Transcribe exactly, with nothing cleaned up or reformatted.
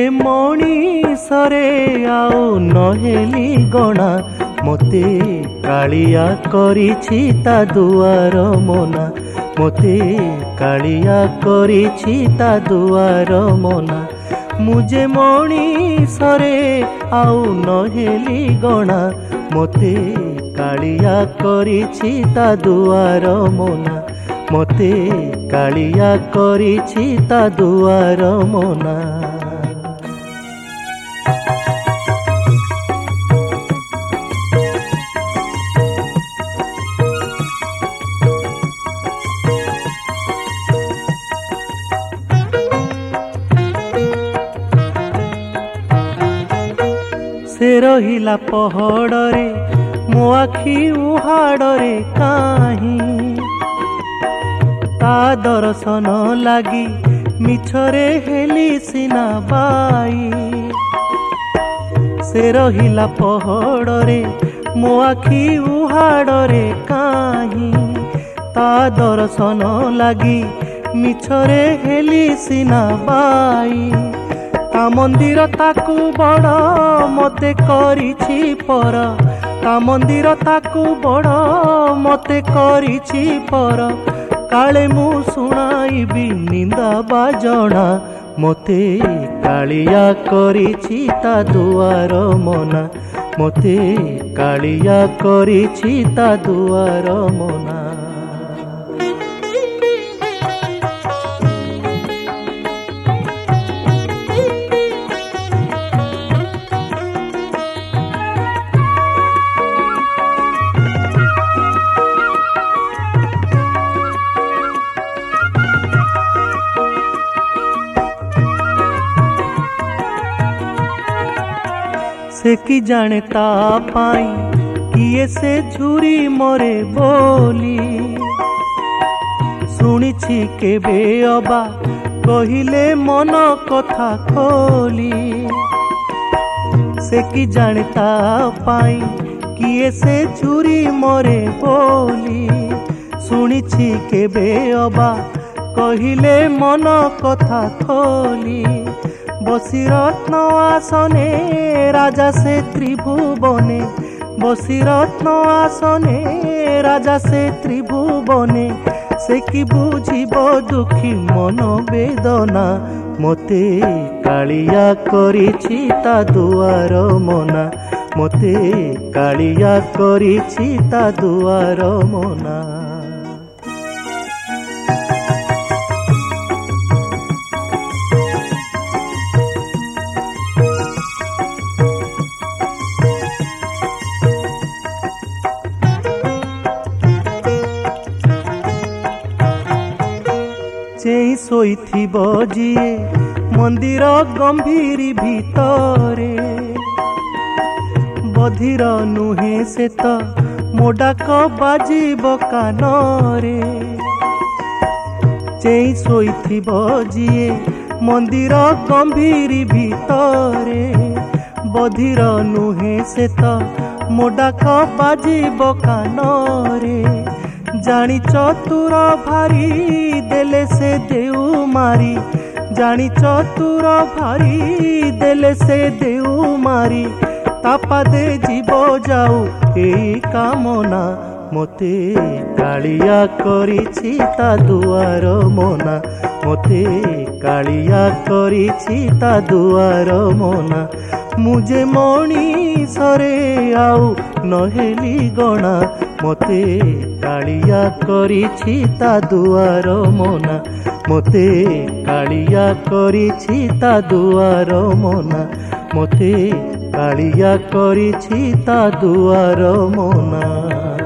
मणिसरे आउ नहेली गणा मोते कालिया करिछि ता दुआर मोना मोते कालिया करिछि ता दुआर मोना मुझे मणिसरे आउ नहेली गणा मोते कालिया करिछि ता दुआर मोना मोते कालिया करिछि ता दुआर मोना। से रहिला पहड़रे मो आखि उहाड़रे काहीं ता दर्शन लागी मिछरे हेली सिना बाई से रहिला पहड़रे मो आखि उहाड़रे काहीं ता दर्शन लागी मिछरे हेली सिना बाई ता मंदिर ताकू बड़ मते करिछि पर ता मंदिर ताकू बड़ मते करिछि पर काले मु सुनाइबी निंदा बाजणा मोते कालिया करिछि ता दुआर मोना मोते कालिया करिछि ता दुआर मोना। से कि जाने ता पाई किए से झुरी मरे बोली शुणिछि केबे अबा कहिले मन कथा खोली से कि जाने ता पाई किए से झुरी मरे बोली शुणिछि केबे अबा कहिले मन कथा खोली बसी रत्न आसने राजा से त्रिभुवने बसी रत्न आसने राजा से त्रिभुवने से कि बुझिब दुखी मन वेदना मोते कालिया करिछि ता दुआर मोना मोते कालिया करिछि ता दुआर मोना। चेई सोईथिब जिए मंदिर गंभीर भितरे बधिर नुहे से तो मोडाक बाजिब कानरे चेई सोईथिब जिए मंदिर गंभीर भितरे बधिर नुहे से तो मोडाक बाजिब कानरे जानी चतुर भारी देले से देऊ मारी जानी चतुर भारी देले से देऊ मारी तापा दे जीव जाऊ एई कामना मोते कालिया करिछि ता दुआर मोना मोते कालिया करिछि ता दुआर मोना मुझे मणिसरे आउ नहेली गणा मोते कालिया करिछि ता दुआर मोना मोते कालिया करिछि ता दुआर मोना मोते कालिया करिछि ता दुआर मोना।